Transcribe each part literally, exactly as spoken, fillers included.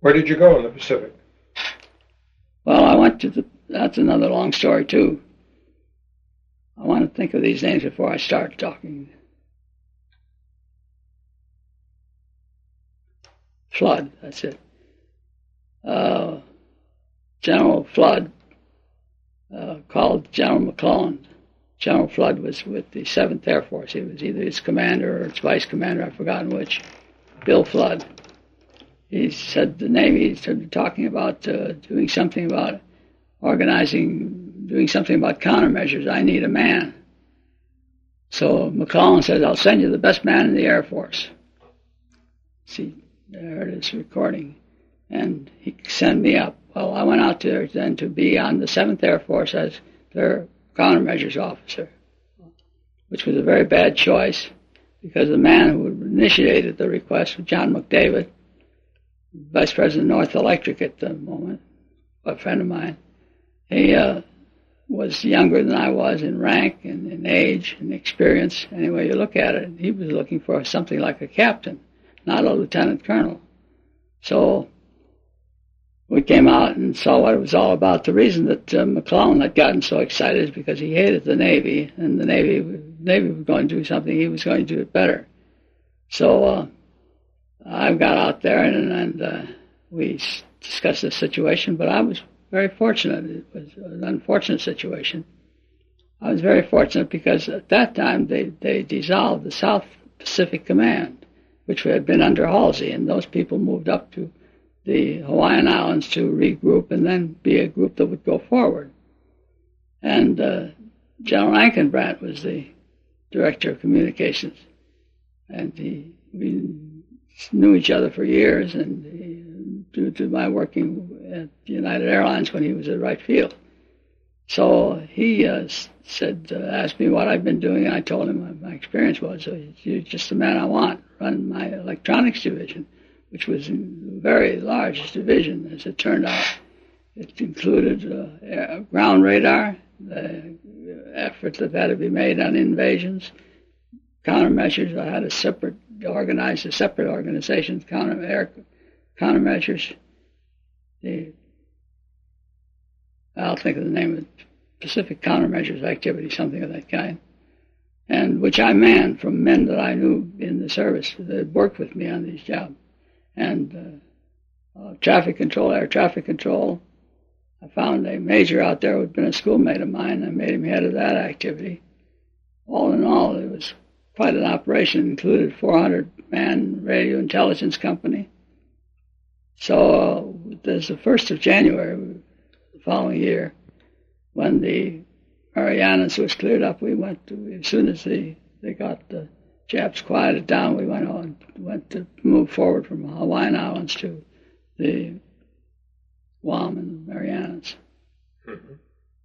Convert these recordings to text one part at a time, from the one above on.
Where did you go in the Pacific? Well, I went to the, that's another long story, too. I want to think of these names before I start talking. Flood, that's it. Uh, General Flood uh, called General McClellan. General Flood was with the seventh Air Force. He was either its commander or its vice commander, I've forgotten which. Bill Flood. He said the Navy started talking about uh, doing something about organizing, doing something about countermeasures. I need a man. So McClellan said, I'll send you the best man in the Air Force. See, there it is, recording. And he sent me up. Well, I went out there then to be on the seventh Air Force as their countermeasures officer, which was a very bad choice because the man who initiated the request was John McDavid, vice president of North Electric at the moment, a friend of mine. He uh, was younger than I was in rank and in age and experience. Anyway, you look at it, he was looking for something like a captain, not a lieutenant colonel. So we came out and saw what it was all about. The reason that uh, McClellan had gotten so excited is because he hated the Navy, and the Navy, Navy was going to do something, he was going to do it better. So uh, I got out there and, and uh, we discussed the situation, but I was very fortunate. It was an unfortunate situation. I was very fortunate because at that time they, they dissolved the South Pacific Command, which had been under Halsey, and those people moved up to the Hawaiian Islands to regroup and then be a group that would go forward. And uh, General Ankenbrandt was the director of communications, and he, we knew each other for years, and he, due to my working at United Airlines when he was at Wright Field. So he uh, said, uh, asked me what I'd been doing, and I told him what my experience was. So you're just the man I want, run my electronics division, which was a very large division, as it turned out. It included uh, ground radar, the effort that had to be made on invasions, countermeasures. I had a separate, organized a separate organization, counter air countermeasures. The I'll think of the name of it, Pacific Countermeasures Activity, something of that kind, and which I manned from men that I knew in the service that had worked with me on these jobs. And uh, uh, traffic control, air traffic control. I found a major out there who had been a schoolmate of mine. I made him head of that activity. All in all, it was quite an operation. It included four hundred man radio intelligence company. So uh, there's the first of January, the following year, when the Marianas was cleared up, we went to, as soon as the, they got the Japs quieted down, we went on, went to move forward from Hawaiian Islands to the Guam and the Marianas. Mm-hmm.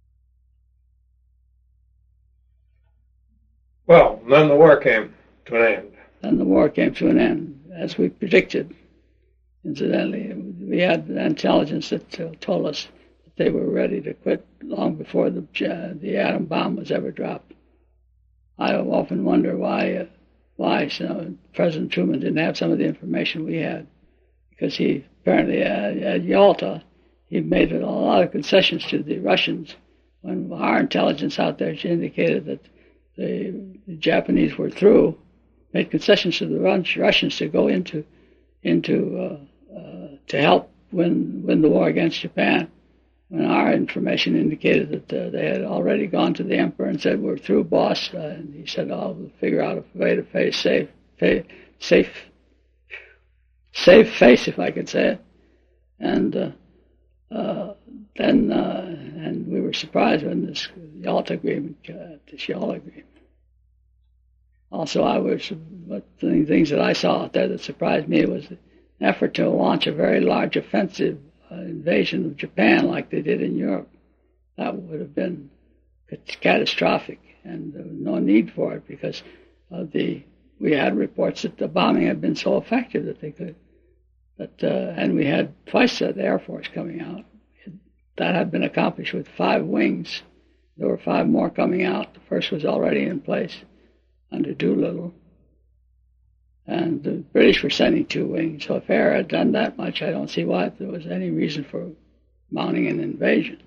Well, then the war came to an end. Then the war came to an end, as we predicted. Incidentally, we had intelligence that told us that they were ready to quit long before the uh, the atom bomb was ever dropped. I often wonder why. Uh, Why so President Truman didn't have some of the information we had, because he apparently at, at Yalta he made a lot of concessions to the Russians. When our intelligence out there indicated that the, the Japanese were through, made concessions to the Russians to go into into uh, uh, to help win win the war against Japan. When our information indicated that uh, they had already gone to the emperor and said, "We're through, boss," uh, and he said, "I'll figure out a way to face safe, pay, safe, save face, if I could say it." And uh, uh, then, uh, and we were surprised when this Yalta agreement, uh, this Yalta agreement. Also, I was one of the things that I saw out there that surprised me was the effort to launch a very large offensive uh, invasion of Japan like they did in Europe. That would have been catastrophic, and there was no need for it because of the we had reports that the bombing had been so effective that they could. But uh, and we had twice the Air Force coming out. That had been accomplished with five wings. There were five more coming out. The first was already in place under Doolittle. And the British were sending two wings. So if air had done that much, I don't see why there was any reason for mounting an invasion.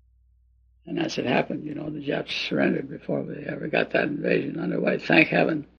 And as it happened, you know, the Japs surrendered before we ever got that invasion underway. Thank heaven